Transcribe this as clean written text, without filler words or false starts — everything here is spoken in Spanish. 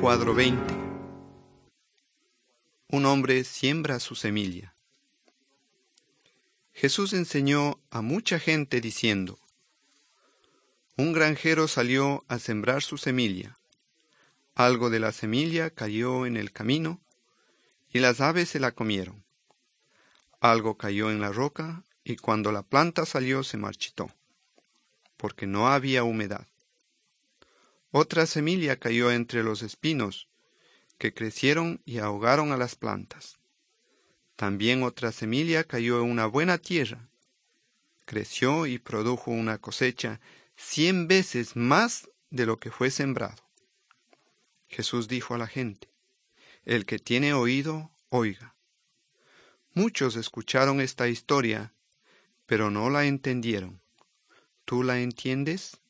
Cuadro 20. Un hombre siembra su semilla. Jesús enseñó a mucha gente diciendo: un granjero salió a sembrar su semilla. Algo de la semilla cayó en el camino, y las aves se la comieron. Algo cayó en la roca, y cuando la planta salió se marchitó, porque no había humedad. Otra semilla cayó entre los espinos, que crecieron y ahogaron a las plantas. También otra semilla cayó en una buena tierra. Creció y produjo una cosecha 100 veces más de lo que fue sembrado. Jesús dijo a la gente: el que tiene oído, oiga. Muchos escucharon esta historia, pero no la entendieron. ¿Tú la entiendes?